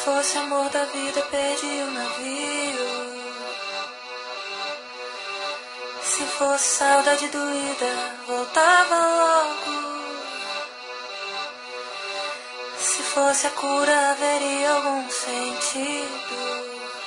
fosse amor da vida, perdi o navio. Se fosse saudade doída, voltava logo. Se fosse a cura, haveria algum sentido.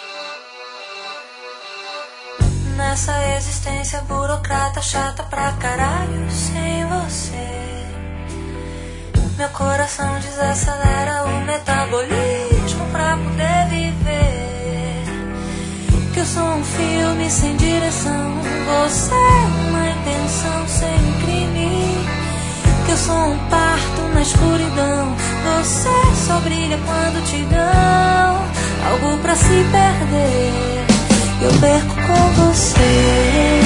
Nessa existência burocrata, chata pra caralho, sem você meu coração desacelera o metabolismo pra poder viver. Que eu sou um filme sem direção, você é uma intenção sem crime. Que eu sou um parto na escuridão, você só brilha quando te dão algo pra se perder. Eu perco com você.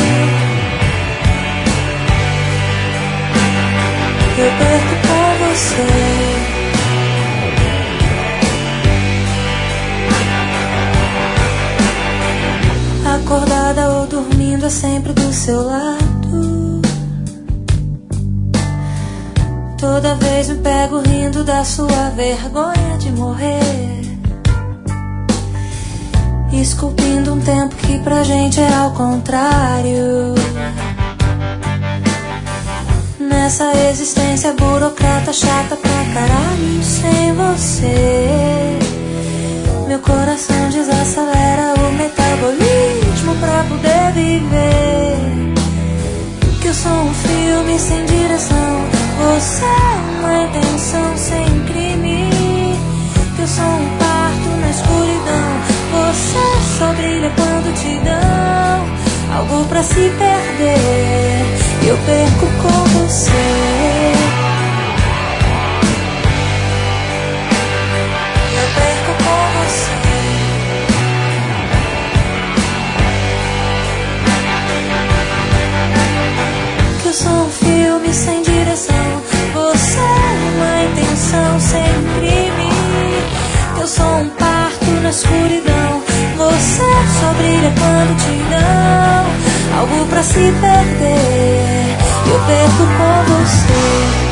Eu perco com você. Acordada ou dormindo é sempre do seu lado. Toda vez me pego rindo da sua vergonha de morrer, esculpindo um tempo que pra gente é ao contrário. Nessa existência burocrata, chata pra caralho, sem você meu coração desacelera o metabolismo pra poder viver. Que eu sou um filme sem direção, você é uma intenção sem crime. Que eu sou um parto na escuridão, você só brilha quando te dão algo pra se perder. Eu perco com você. Eu perco com você. Que eu sou um filme sem direção, você é uma intenção sem crime. Que eu sou um parto na escuridão, você só brilha quando te dão algo pra se perder. Eu perco com você.